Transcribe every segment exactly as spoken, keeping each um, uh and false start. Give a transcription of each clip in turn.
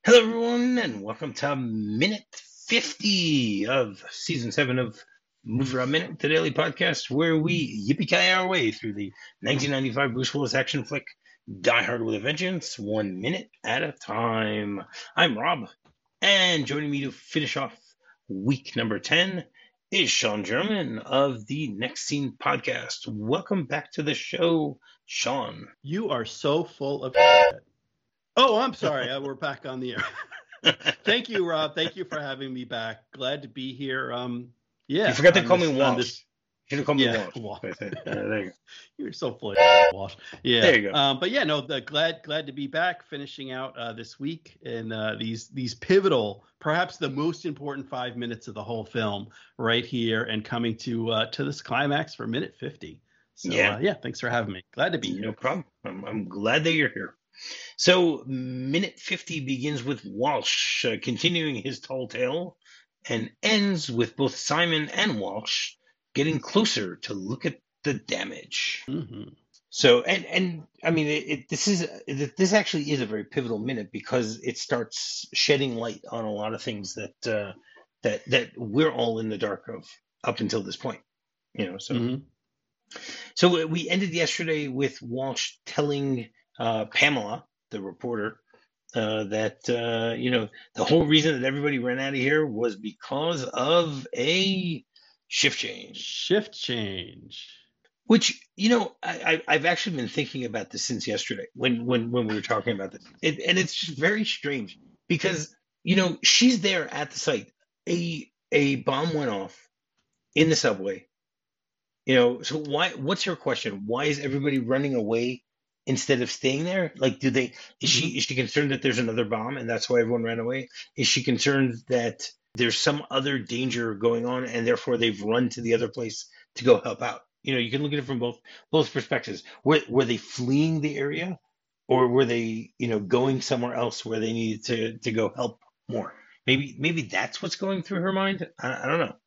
Hello, everyone, and welcome to minute fifty of season seven of Movie Around Minute, the daily podcast where we yippee-ki our way through the nineteen ninety-five Bruce Willis action flick Die Hard with a Vengeance, one minute at a time. I'm Rob, and joining me to finish off week number ten is Sean German of the Next Scene podcast. Welcome back to the show, Sean. You are so full of shit. Oh, I'm sorry. uh, We're back on the air. Thank you, Rob. Thank you for having me back. Glad to be here. Um, yeah. You forgot to call this, me Walsh. This... You should have called me yeah, Walsh. Walsh. Uh, there you go. You're so full of Walsh. Yeah. There you go. Um, but yeah, no, the, glad glad to be back, finishing out uh, this week and uh, these these pivotal, perhaps the most important five minutes of the whole film, right here, and coming to uh, to this climax for minute fifty. So yeah, uh, yeah, thanks for having me. Glad to be here. No problem. I'm, I'm glad that you're here. So, minute fifty begins with Walsh uh, continuing his tall tale and ends with both Simon and Walsh getting closer to look at the damage. Mm-hmm. So, and and I mean, it, it, this is this actually is a very pivotal minute because it starts shedding light on a lot of things that uh, that that we're all in the dark of up until this point. You know, so Mm-hmm. so we ended yesterday with Walsh telling Uh, Pamela, the reporter, uh, that, uh, you know, the whole reason that everybody ran out of here was because of a shift change. Shift change. Which, you know, I, I, I've actually been thinking about this since yesterday when, when, when we were talking about this. It, and it's just very strange because, you know, she's there at the site. A, a bomb went off in the subway. You know, so why, what's her question? Why is everybody running away instead of staying there? Like, do they, is she, is she concerned that there's another bomb and that's why everyone ran away? Is she concerned that there's some other danger going on and therefore they've run to the other place to go help out? You know, you can look at it from both, both perspectives. Were, were they fleeing the area or were they, you know, going somewhere else where they needed to, to go help more? Maybe, maybe that's what's going through her mind. I, I don't know.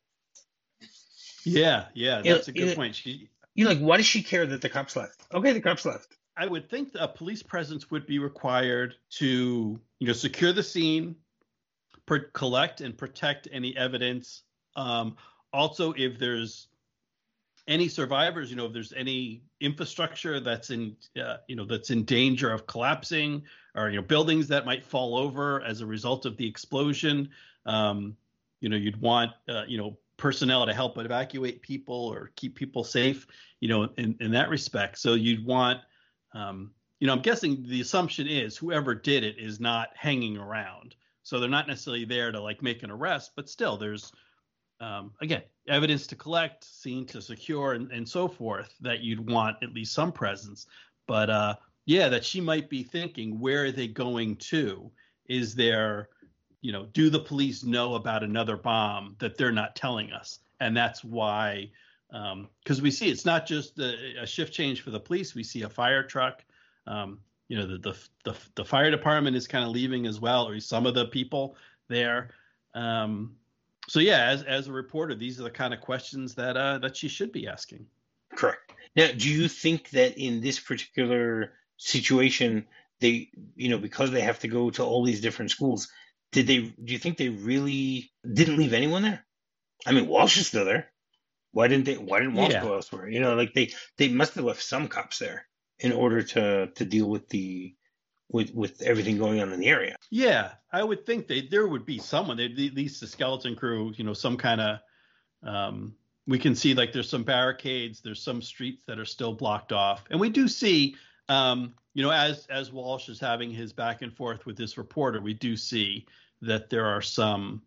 Yeah. Yeah. That's you know, a good you point. She, you know, like, why does she care that the cops left? Okay. The cops left. I would think a police presence would be required to, you know, secure the scene, per- collect and protect any evidence. Um, also, if there's any survivors, you know, if there's any infrastructure that's in, uh, you know, that's in danger of collapsing, or, you know, buildings that might fall over as a result of the explosion, um, you know, you'd want, uh, you know, personnel to help evacuate people or keep people safe, you know, in, in that respect. So you'd want, Um, you know, I'm guessing the assumption is whoever did it is not hanging around. So they're not necessarily there to like make an arrest, but still there's, um, again, evidence to collect, scene to secure, and, and so forth that you'd want at least some presence. But uh, yeah, that she might be thinking, where are they going to? Is there, you know, do the police know about another bomb that they're not telling us? And that's why, because um, we see it's not just a, a shift change for the police. We see a fire truck. Um, you know, the, the the the fire department is kind of leaving as well, or some of the people there. Um, so yeah, as as a reporter, these are the kind of questions that uh, that she should be asking. Correct. Now, do you think that in this particular situation, they, you know, because they have to go to all these different schools, did they? Do you think they really didn't leave anyone there? I mean, Walsh is still there. Why didn't they? Why didn't Walsh Yeah. go elsewhere? You know, like they, they must have left some cops there in order to, to deal with the with with everything going on in the area. Yeah, I would think they there would be someone. They, at least the skeleton crew. You know, some kind of. Um, we can see like there's some barricades. There's some streets that are still blocked off, and we do see. Um, you know, as as Walsh is having his back and forth with this reporter, we do see that there are some.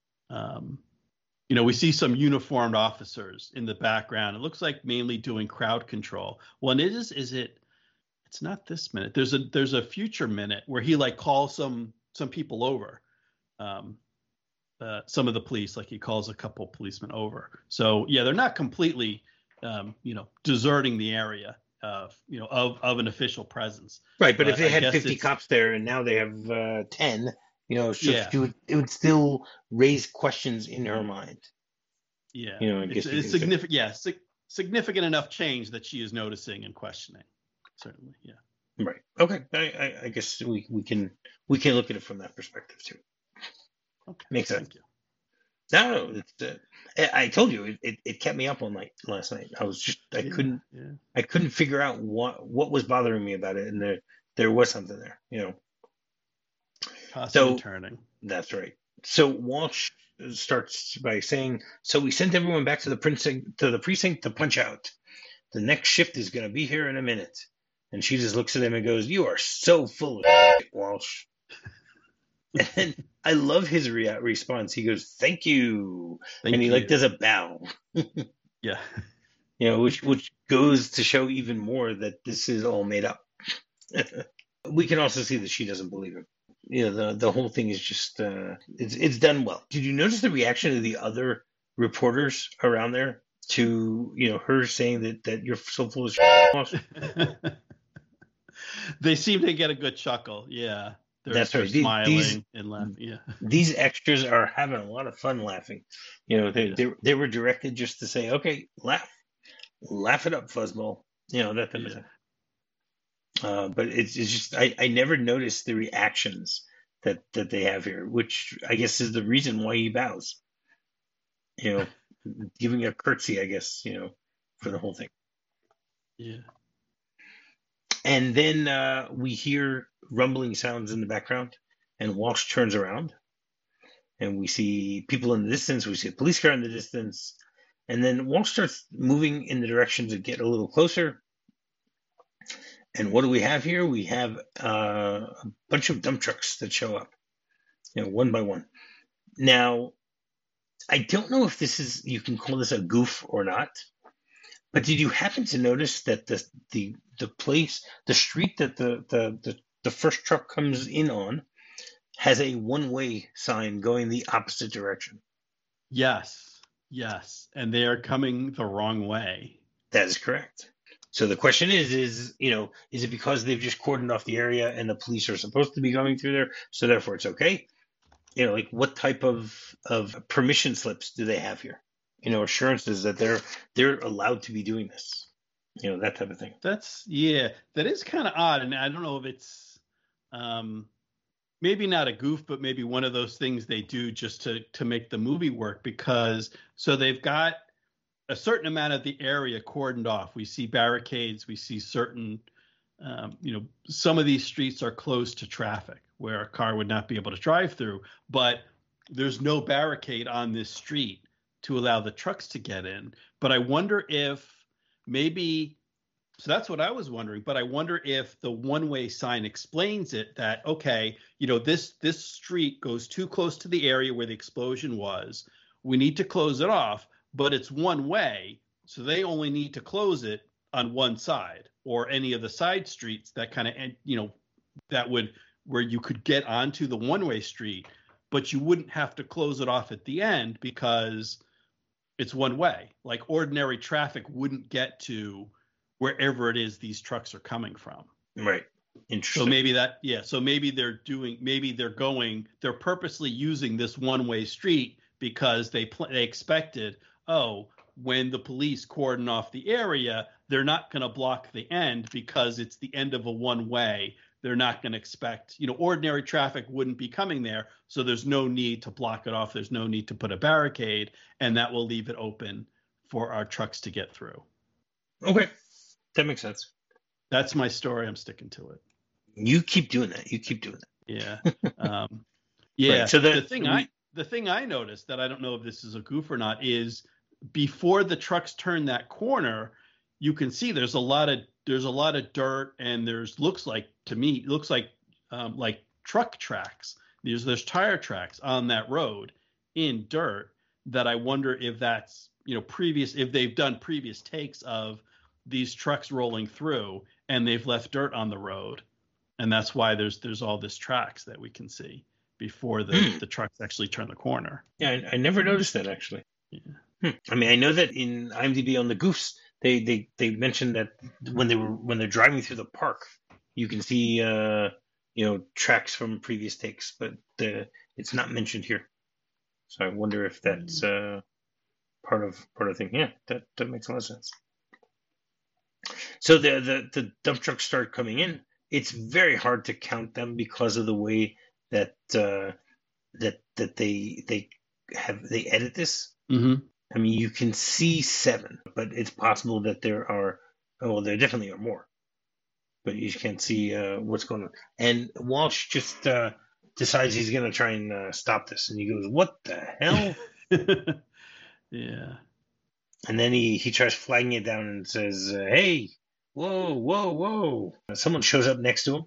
Um, You know, we see some uniformed officers in the background. It looks like mainly doing crowd control. Well, it is, is it, it's not this minute. There's a, there's a future minute where he like calls some, some people over. Um, uh, some of the police, like he calls a couple policemen over. So yeah, they're not completely, um, you know, deserting the area of, you know, of, of an official presence. Right. But, but if they I had fifty it's... cops there and now they have uh, ten, you know, so yeah. it, would, it would still raise questions in her mind. Yeah, you know, I it's, guess it's significant. Yeah, sig- significant enough change that she is noticing and questioning. Certainly, yeah. Right. Okay, I, I, I guess we, we can we can look at it from that perspective too. Okay, Makes sense. thank you. No, it's, uh, I, I told you it, it, it kept me up all night last night. I was just I Yeah, couldn't yeah. I couldn't figure out what what was bothering me about it, and there there was something there, you know. Tossing and So turning. that's right. So Walsh starts by saying, "So we sent everyone back to the precinct to the precinct to punch out. The next shift is going to be here in a minute." And she just looks at him and goes, "You are so full of shit, Walsh." And I love his rea- response. He goes, "Thank you," Thank and he you. like does a bow. Yeah. You know, which which goes to show even more that this is all made up. We can also see that she doesn't believe him. You know, the the whole thing is just uh, it's it's done well. Did you notice the reaction of the other reporters around there to, you know, her saying that that you're so full of shit? They seem to get a good chuckle. Yeah. They're, That's they're right. These, smiling these and laughing. Yeah. these extras are having a lot of fun laughing. You know, they Yeah. they, they were directed just to say, okay, laugh, laugh it up, fuzzball. You know, that type of Yeah. thing. Uh, but it's, it's just I, I never noticed the reactions that that they have here, which I guess is the reason why he bows. You know, giving a curtsy, I guess, you know, for the whole thing. Yeah. And then uh, we hear rumbling sounds in the background, and Walsh turns around, and we see people in the distance. We see a police car in the distance, and then Walsh starts moving in the direction to get a little closer. And what do we have here? We have uh, a bunch of dump trucks that show up, you know, one by one. Now, I don't know if this is, you can call this a goof or not, but did you happen to notice that the the the place, the street that the the the, the first truck comes in on, has a one-way sign going the opposite direction? Yes. Yes. And they are coming the wrong way. That is correct. So the question is, is, you know, is it because they've just cordoned off the area and the police are supposed to be going through there, so therefore it's okay? You know, like what type of of permission slips do they have here? You know, assurances that they're they're allowed to be doing this. You know, that type of thing. That's, yeah, that is kind of odd. And I don't know if it's um, maybe not a goof, but maybe one of those things they do just to to make the movie work, because so they've got a certain amount of the area cordoned off. We see barricades. We see certain, um, you know, some of these streets are closed to traffic where a car would not be able to drive through, but there's no barricade on this street to allow the trucks to get in. But I wonder if maybe, so that's what I was wondering, but I wonder if the one-way sign explains it, that, okay, you know, this this street goes too close to the area where the explosion was. We need to close it off, but it's one way, so they only need to close it on one side, or any of the side streets that kind of, you know, that would, where you could get onto the one-way street, but you wouldn't have to close it off at the end because it's one way. Like ordinary traffic wouldn't get to wherever it is these trucks are coming from. Right. Interesting. So maybe that, yeah, so maybe they're doing, maybe they're going, they're purposely using this one-way street because they pl- they expected, oh, when the police cordon off the area, they're not going to block the end because it's the end of a one-way. They're not going to expect, you know, ordinary traffic wouldn't be coming there, so there's no need to block it off. There's no need to put a barricade, and that will leave it open for our trucks to get through. Okay, that makes sense. That's my story. I'm sticking to it. You keep doing that. You keep doing that. Yeah. Um, yeah. Right, so the, the thing we, I the thing I noticed that I don't know if this is a goof or not is before the trucks turn that corner, you can see there's a lot of there's a lot of dirt, and there's looks like to me looks like um, like truck tracks. There's there's tire tracks on that road in dirt that I wonder if that's, you know, previous, if they've done previous takes of these trucks rolling through and they've left dirt on the road, and that's why there's there's all this tracks that we can see before the, hmm. the trucks actually turn the corner. Yeah, I, I never noticed that actually. Yeah. Hmm. I mean, I know that in IMDb on the goofs, they, they, they mentioned that when they were when they're driving through the park, you can see uh, you know, tracks from previous takes, but the, it's not mentioned here. So I wonder if that's uh, part of part of the thing. Yeah, that, that makes a lot of sense. So the, the the dump trucks start coming in, it's very hard to count them because of the way that uh, that that they they have they edit this. Mm-hmm. I mean, you can see seven, but it's possible that there are. Oh, well, there definitely are more, but you can't see uh, what's going on. And Walsh just uh, decides he's going to try and uh, stop this, and he goes, "What the hell?" Yeah. And then he he tries flagging it down and says, uh, "Hey, whoa, whoa, whoa!" Someone shows up next to him,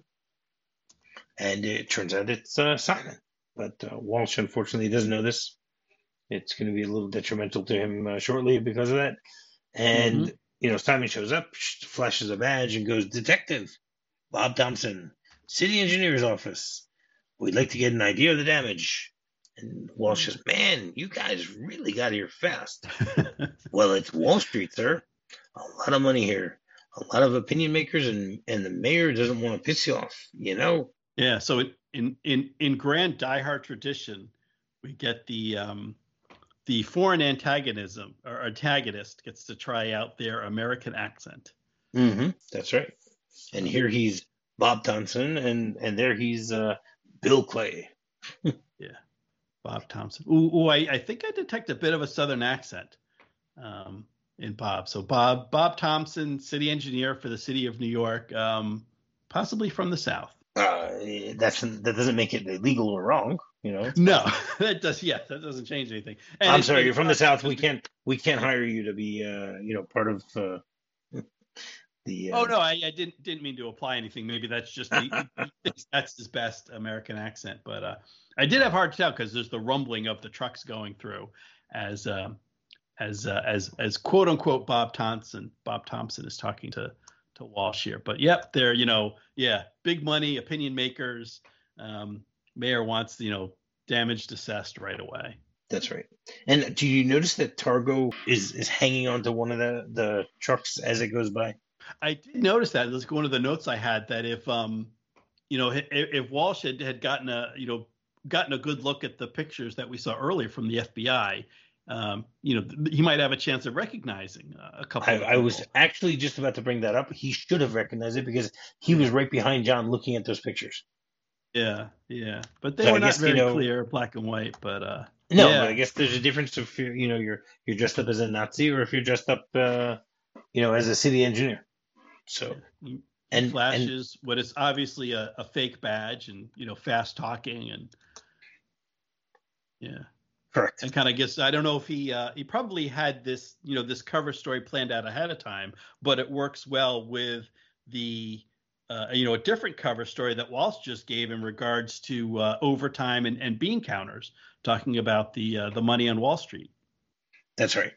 and it turns out it's uh, Simon. But uh, Walsh unfortunately doesn't know this. It's going to be a little detrimental to him uh, shortly because of that. And, Mhm. you know, Simon shows up, flashes a badge, and goes, "Detective Bob Thompson, City Engineer's Office. We'd like to get an idea of the damage." And Walsh says, "Man, you guys really got here fast." "Well, it's Wall Street, sir. A lot of money here. A lot of opinion makers, and, and the mayor doesn't want to piss you off, you know?" Yeah. So in in in, in grand Die Hard tradition, we get the um, the foreign antagonism or antagonist gets to try out their American accent. Mm-hmm. That's right. And here he's Bob Thompson, and, and there he's uh, Bill Clay. Yeah. Bob Thompson. Ooh, ooh I, I think I detect a bit of a Southern accent um, in Bob. So Bob Bob Thompson, city engineer for the city of New York, um, possibly from the South. Uh, that's that doesn't make it illegal or wrong, you know. No, that does. Yeah, that doesn't change anything. And I'm it, sorry, and you're from the South. We can't we can't hire you to be uh, you know part of uh, the. Uh... Oh no, I, I didn't didn't mean to apply anything. Maybe that's just he, he thinks that's his best American accent. But uh, I did have hard to tell because there's the rumbling of the trucks going through as um, as uh, as as quote unquote Bob Thompson Bob Thompson is talking to to Walsh here. But yep, they're you know yeah big money opinion makers. Um, mayor wants you know damage assessed right away. That's right. And do you notice that Targo is is hanging onto one of the the trucks as it goes by? I did notice that. That's one of the notes I had, that if um you know if, if Walsh had, had gotten a you know gotten a good look at the pictures that we saw earlier from the F B I, um, you know he might have a chance of recognizing a couple. I, of I was actually just about to bring that up. He should have recognized it because he was right behind John looking at those pictures. Yeah, yeah, but they So were I not guess, very you know, clear, black and white. But uh, no, yeah, but I guess there's a difference if you're, you know, you're you're dressed up as a Nazi or if you're dressed up, uh, you know, as a city engineer. So yeah. He, he and flashes what is obviously a, a fake badge, and you know, fast talking, and yeah, correct. and kind of gets. I don't know if he uh, he probably had this you know this cover story planned out ahead of time, but it works well with the. Uh, you know, a different cover story that Walsh just gave in regards to uh, overtime and, and bean counters, talking about the uh, the money on Wall Street. That's right.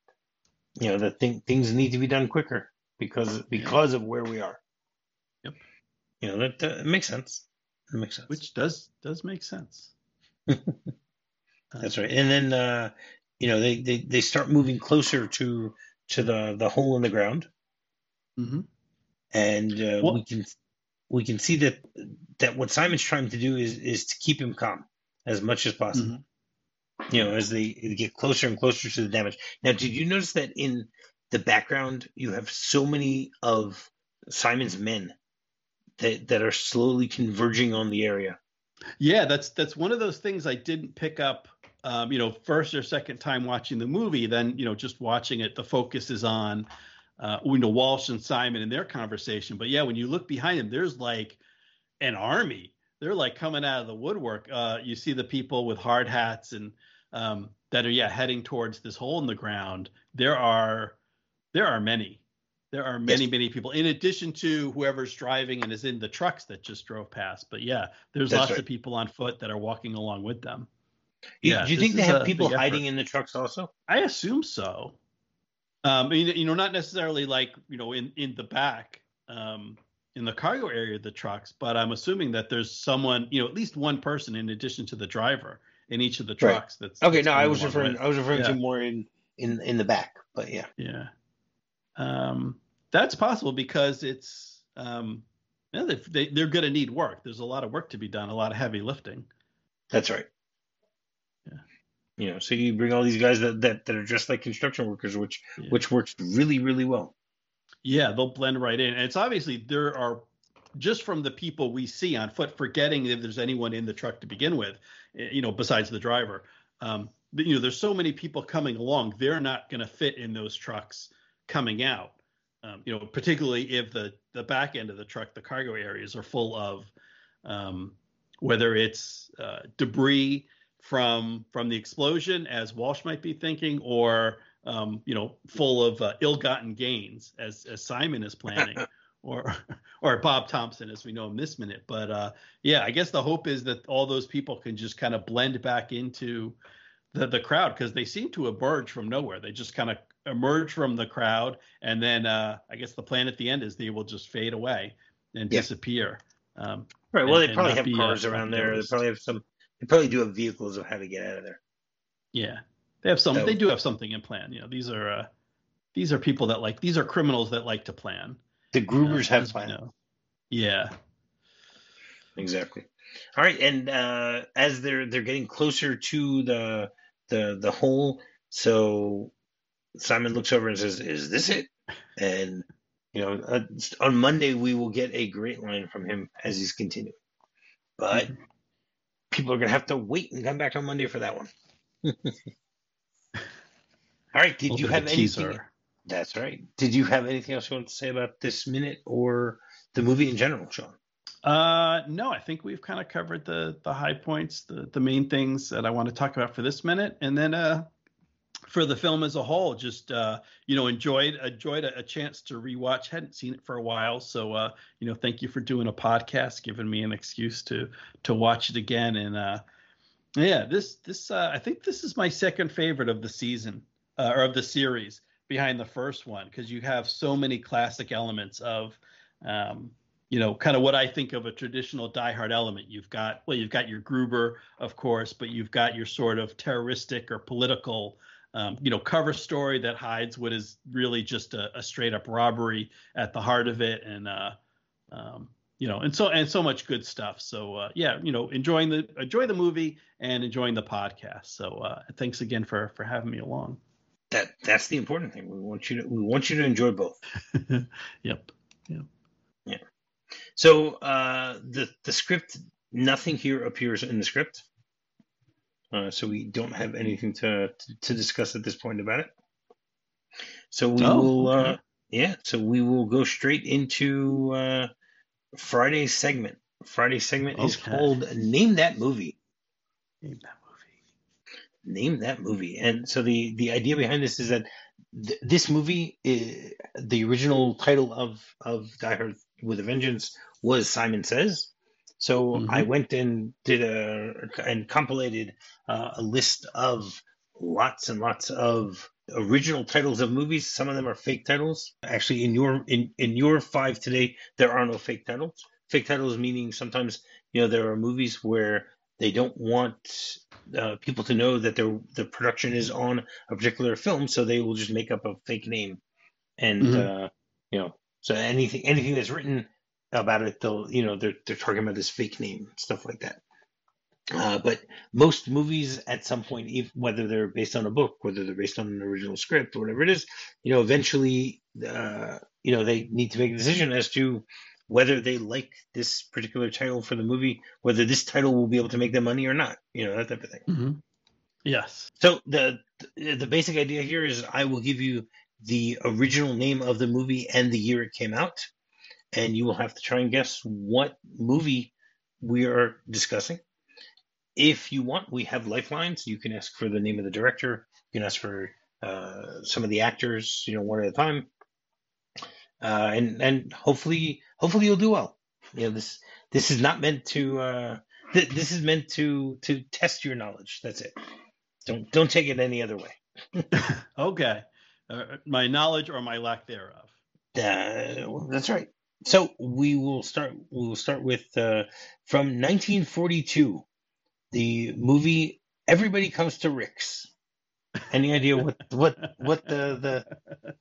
You know, the thing things need to be done quicker because because yeah. of where we are. Yep. You know that uh, makes sense. It makes sense. Which does does make sense. That's right. And then uh, you know they, they, they start moving closer to to the, the hole in the ground. Mm-hmm. And uh, well, we can we can see that that what Simon's trying to do is is to keep him calm as much as possible. Mm-hmm. You know, as they get closer and closer to the damage. Now, did you notice that in the background you have so many of Simon's men that that are slowly converging on the area? Yeah, that's that's one of those things I didn't pick up. Um, you know, first or second time watching the movie. Then you know, just watching it, the focus is on. Uh, you know, Walsh and Simon in their conversation. But yeah, when you look behind them, there's like an army. They're like coming out of the woodwork. Uh, you see the people with hard hats and um, that are yeah heading towards this hole in the ground. There are there are many. There are many, yes. many people, in addition to whoever's driving and is in the trucks that just drove past. But yeah, there's That's lots right. of people on foot that are walking along with them. You, yeah, do you think they have people hiding effort. in the trucks also? I assume so. Um, I mean, you know, not necessarily like, you know, in, in the back, um, in the cargo area of the trucks, but I'm assuming that there's someone, you know, at least one person in addition to the driver in each of the trucks. Right. That's okay. That's No, I was referring, with. I was referring yeah. to more in, in, in the back, but yeah. Yeah. Um, that's possible because it's, um, you know, they, they're going to need work. There's a lot of work to be done, a lot of heavy lifting. That's right. Yeah. You know, so you bring all these guys that, that, that are just like construction workers, which yeah. which works really, really well. Yeah, they'll blend right in. And it's obviously there are just from the people we see on foot, forgetting if there's anyone in the truck to begin with, you know, besides the driver. Um, but, you know, there's so many people coming along. They're not going to fit in those trucks coming out. Um, you know, particularly if the the back end of the truck, the cargo areas are full of um, whether it's uh, debris from from the explosion, as Walsh might be thinking, or um, you know, full of uh, ill-gotten gains, as as Simon is planning, or or Bob Thompson, as we know him this minute. But uh, yeah, I guess the hope is that all those people can just kind of blend back into the the crowd, because they seem to emerge from nowhere. They just kind of emerge from the crowd, and then uh, I guess the plan at the end is they will just fade away and Yeah. disappear. Um, Right. Well, and- they probably and have not be, cars uh, around not there. They noticed. probably have some. They probably do have vehicles of how to get out of there. Yeah, they have some. So- They do have something in plan. You know, these are uh, these are people that like these are criminals that like to plan. The Grubers uh, have as we plans. know. Yeah. Exactly. All right, and uh, as they're they're getting closer to the the the hole, so Simon looks over and says, "Is this it?" And you know, uh, on Monday we will get a great line from him as he's continuing. But people are gonna have to wait and come back on Monday for that one. All right. Did Little you bit of have a anything? teaser. That's right. Did you have anything else you want to say about this minute or the movie in general, Sean? Uh, no, I think we've kind of covered the the high points, the the main things that I want to talk about for this minute, and then uh, for the film as a whole, just uh, you know, enjoyed enjoyed a, a chance to rewatch. Hadn't seen it for a while, so uh, you know, thank you for doing a podcast, giving me an excuse to to watch it again. And uh, yeah, this this uh, I think this is my second favorite of the season uh, or of the series, behind the first one, because you have so many classic elements of. Um, you know, kind of what I think of a traditional Die Hard element. You've got, well, you've got your Gruber, of course, but you've got your sort of terroristic or political, um, you know, cover story that hides what is really just a, a straight up robbery at the heart of it. And, uh, um, you know, and so, and so much good stuff. So, uh, yeah, you know, enjoying the, enjoy the movie and enjoying the podcast. So, uh, thanks again for, for having me along. That that's the important thing. We want you to we want you to enjoy both. Yep. Yep. Yeah. So uh, the the script, nothing here appears in the script, uh, so we don't have anything to, to to discuss at this point about it. So we Oh, will, okay. uh, yeah. So we will go straight into uh, Friday's segment. Friday's segment is Okay. called "Name That Movie." Name that movie. Name that movie. And so the the idea behind this is that th- this movie, is, the original title of of Die Hard with a Vengeance was Simon Says. So Mhm. I went and did a and compilated uh, a list of lots and lots of original titles of movies. Some of them are fake titles. Actually, in your in in your five today, there are no fake titles. Fake titles meaning sometimes, you know, there are movies where they don't want uh, people to know that their the production is on a particular film, so they will just make up a fake name, and Mhm. uh, you know, so anything anything that's written about it, they'll you know they're they're talking about this fake name, stuff like that. Uh, but most movies, at some point, if, whether they're based on a book, whether they're based on an original script, or whatever it is, you know, eventually, uh, you know, they need to make a decision as to whether they like this particular title for the movie, whether this title will be able to make them money or not, you know, that type of thing. Mhm. Yes. So the the basic idea here is I will give you the original name of the movie and the year it came out, and you will have to try and guess what movie we are discussing. If you want, we have lifelines. You can ask for the name of the director. You can ask for uh, some of the actors, you know, one at a time, uh, and and hopefully, hopefully you'll do well. You know, this this is not meant to. Uh, th- this is meant to to test your knowledge. That's it. Don't don't take it any other way. Okay. Uh, my knowledge or my lack thereof. Uh, well, that's right. So we will start. We will start with uh, from nineteen forty-two, the movie "Everybody Comes to Rick's." Any idea what what what the the?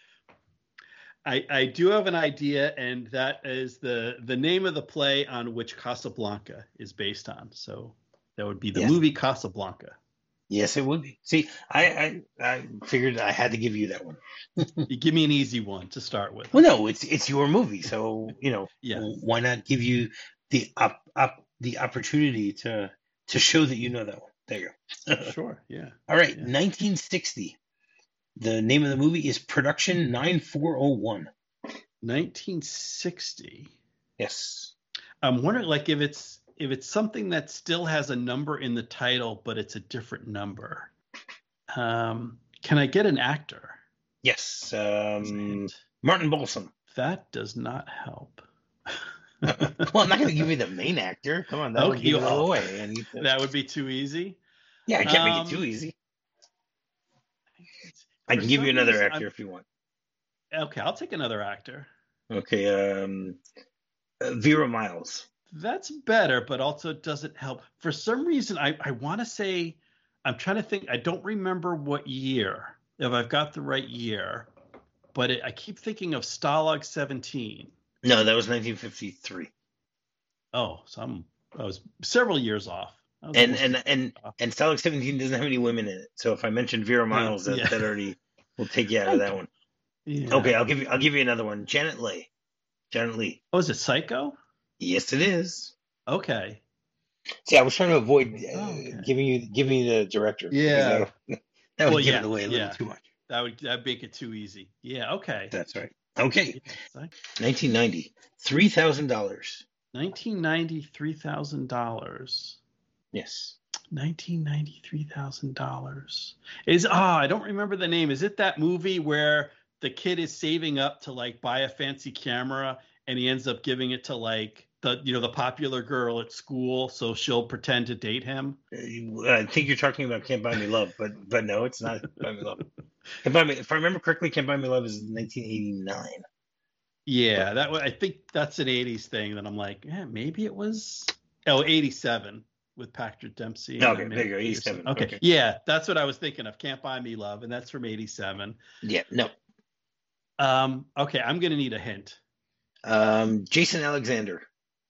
I, I do have an idea, and that is the the name of the play on which Casablanca is based on. So that would be the Yes. movie Casablanca. Yes, it would be. See, I, I I figured I had to give you that one. You give me an easy one to start with. Well, no, it's it's your movie, so you know Yeah. why not give you the up up the opportunity to to show that you know that one. There you go. Sure. Yeah. All right, Yeah. nineteen sixty. The name of the movie is Production nine four oh one. nineteen sixty. Yes. I'm wondering, like, if it's if it's something that still has a number in the title, but it's a different number. Um, can I get an actor? Yes. Um, Martin Balsam. That does not help. Well, I'm not going to give you the main actor. Come on, that would Okay, give it well, all away. I need to... That would be too easy. Yeah, I can't Um, make it too easy. For I can give some you another reason, actor I'm- if you want. Okay, I'll take another actor. Okay. Um, uh, Vera Miles. That's better, but also doesn't help. For some reason, I, I want to say, I'm trying to think, I don't remember what year, if I've got the right year, but it, I keep thinking of Stalag seventeen. No, that was nineteen fifty-three. Oh, so I'm, I was several years off. I was And almost and and off. and Stalag seventeen doesn't have any women in it. So if I mention Vera Miles, that, yeah. that already will take you out of that one. Yeah. Okay, I'll give you I'll give you another one. Janet Leigh. Janet Leigh. Oh, is it Psycho? Yes, it is. Okay. See, I was trying to avoid uh, Oh, okay. giving you giving you the director. Yeah. because That, that would Well, give yeah, it away a little yeah. too much. That would that'd make it too easy. Yeah, okay. That's right. Okay. Yeah, Psycho. nineteen ninety. three thousand dollars. nineteen ninety, three thousand dollars. Yes. nineteen ninety, three thousand dollars. Is ah, I don't remember the name. Is it that movie where the kid is saving up to like buy a fancy camera and he ends up giving it to like the you know the popular girl at school so she'll pretend to date him? Uh, I think you're talking about Can't Buy Me Love, but but no, it's not Can't Buy Me Love. Can't Buy Me, if I remember correctly, Can't Buy Me Love is nineteen eighty-nine. Yeah, that wa- I think that's an eighties thing that I'm like, yeah, maybe it was oh eighty-seven with Patrick Dempsey. and Okay, then there you go, maybe eighty-seven. Okay. Okay. Yeah, that's what I was thinking of. Can't Buy Me Love, and that's from eighty-seven. Yeah, no. Um, okay, I'm gonna need a hint. Um, Jason Alexander.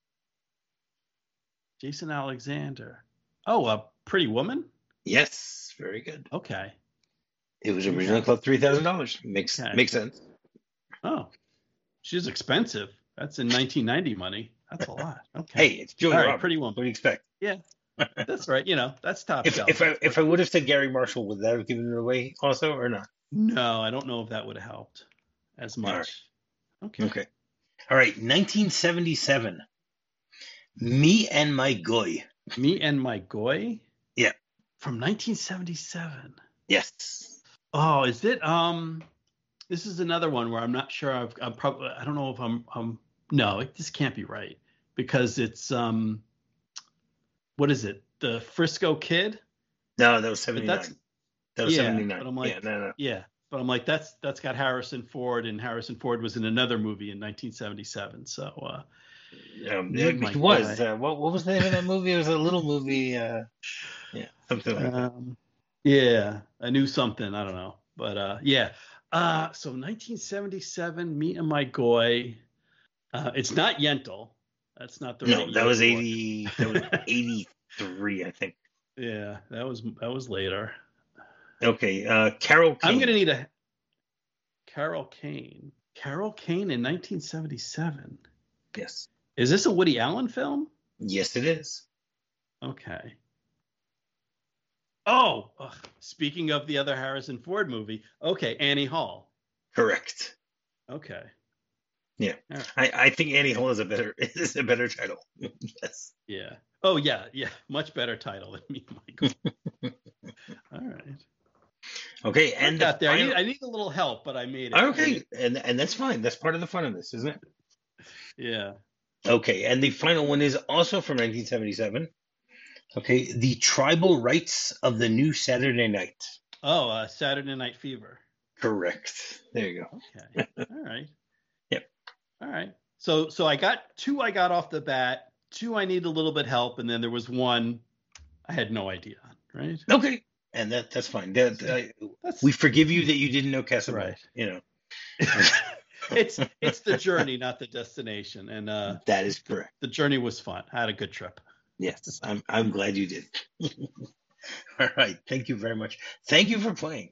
Jason Alexander. Oh, a Pretty Woman? Yes, very good. Okay. It was originally called three thousand dollars. Makes Okay. makes sense. Oh, she's expensive. That's in nineteen ninety money. That's a lot. Okay. Hey, it's Julia All right, Roberts. Pretty What do Woman. you expect? Yeah, that's right. You know, that's top If shelf. if I if I would have said Gary Marshall, would that have given it away also or not? No, I don't know if that would have helped as All right. much. Okay. Okay. All right. nineteen seventy-seven. Me and My Goy. Me and My Goy? Yeah. From nineteen seventy-seven. Yes. Oh, is it? Um, this is another one where I'm not sure. I've, I'm probably. I don't know if I'm. Um, no, it, this can't be right because it's um. What is it? The Frisco Kid? No, that was But seventy-nine. that's That was yeah. seventy-nine. But I'm like, yeah, no, no. yeah. But I'm like, that's that's got Harrison Ford, and Harrison Ford was in another movie in nineteen seventy-seven. So uh, Um, Me it, and My it was. Goy. Uh, what what was the name of that movie? It was a little movie. Uh, yeah, something like that. um, yeah, I knew something. I don't know, but uh, yeah. Uh, so nineteen seventy-seven, Me and My Goy. Uh, it's not Yentl. That's not the No, right that year was for it. eighty. That was eighty-three, I think. Yeah, that was that was later. Okay. Uh, Carol Kane. I'm gonna need a Carol Kane. Carol Kane in nineteen seventy-seven. Yes. Is this a Woody Allen film? Yes, it is. Okay. Oh, ugh, speaking of the other Harrison Ford movie, okay, Annie Hall. Correct. Okay. Yeah. All right. I, I think Annie Hall is a better is a better title. Yes. Yeah. Oh yeah, yeah. Much better title than Me, Michael. All right. Okay, I and got the there. I final- need, I need a little help, but I made it. Okay, and and that's fine. That's part of the fun of this, isn't it? Yeah. Okay, and the final one is also from nineteen seventy-seven. Okay, The Tribal Rights of the New Saturday Night. Oh, uh, Saturday Night Fever. Correct. There you go. Okay. All right. Yep. All right. So so I got two. I got off the bat. Two. I need a little bit help, and then there was one I had no idea on. Right. Okay, and that that's fine. That, I, That's we forgive you that you didn't know Casablanca. Right. You know, it's it's the journey, not the destination, and uh, that is correct. the journey was fun. I had a good trip. Yes, I'm I'm glad you did. All right. Thank you very much. Thank you for playing.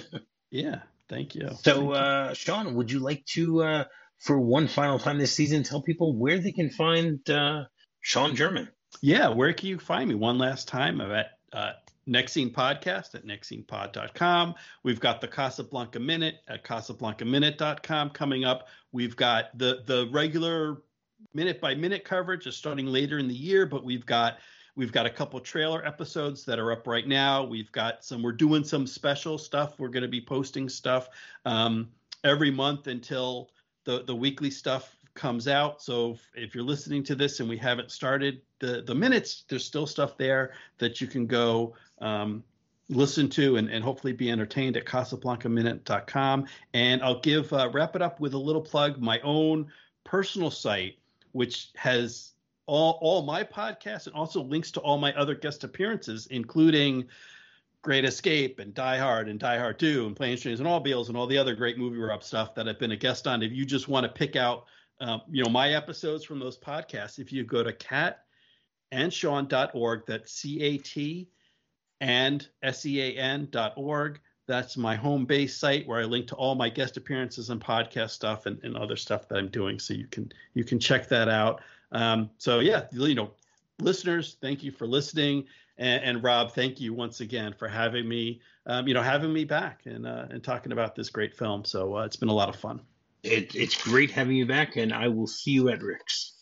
Yeah. Thank you. So, Thank you. uh, Sean, would you like to, uh, for one final time this season, tell people where they can find uh, Sean German? Yeah. Where can you find me? One last time, I'm at uh, Next Scene Podcast at next scene pod dot com. We've got the Casablanca Minute at casablanca minute dot com coming up. We've got the the regular minute by minute coverage is starting later in the year, but we've got we've got a couple trailer episodes that are up right now. We've got some we're doing some special stuff. We're going to be posting stuff um, every month until the the weekly stuff comes out. So if, if you're listening to this and we haven't started the the minutes, there's still stuff there that you can go um, listen to and, and hopefully be entertained at casablanca minute dot com. And I'll give uh, wrap it up with a little plug, my own personal site, which has all all my podcasts and also links to all my other guest appearances, including Great Escape and Die Hard and Die Hard two and Planes, Trains, and Automobiles and all the other great Movie Rob stuff that I've been a guest on. If you just want to pick out um, you know, my episodes from those podcasts, if you go to cat and sean dot org, that's C A T and S E A N dot org. That's my home base site where I link to all my guest appearances and podcast stuff and, and other stuff that I'm doing. So you can you can check that out. Um, so yeah, you know, listeners, thank you for listening, and, and Rob, thank you once again for having me. Um, you know, having me back and uh, and talking about this great film. So uh, it's been a lot of fun. It, it's great having you back, and I will see you at Rick's.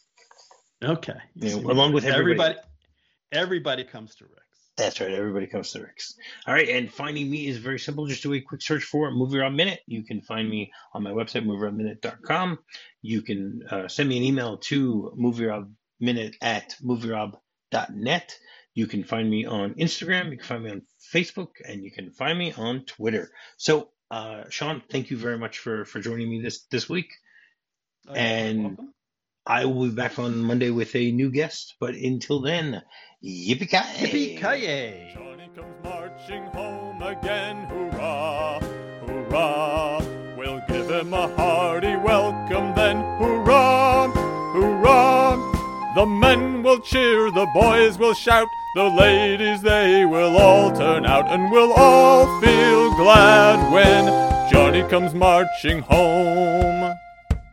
Okay. You know, along with everybody. everybody. Everybody comes to Rick's. That's right. Everybody comes to Rick's. All right. And finding me is very simple. Just do a quick search for Movie Rob Minute. You can find me on my website, movie rob minute dot com. You can uh, send me an email to movierobminute at movie rob dot net. You can find me on Instagram. You can find me on Facebook. And you can find me on Twitter. So, uh, Sean, thank you very much for, for joining me this, this week. Oh, and welcome. I will be back on Monday with a new guest. But until then, yippee-ki-yay! Yippee-ki-yay! Johnny comes marching home again, hurrah, hurrah. We'll give him a hearty welcome then, hurrah, hurrah. The men will cheer, the boys will shout, the ladies they will all turn out, and we'll all feel glad when Johnny comes marching home.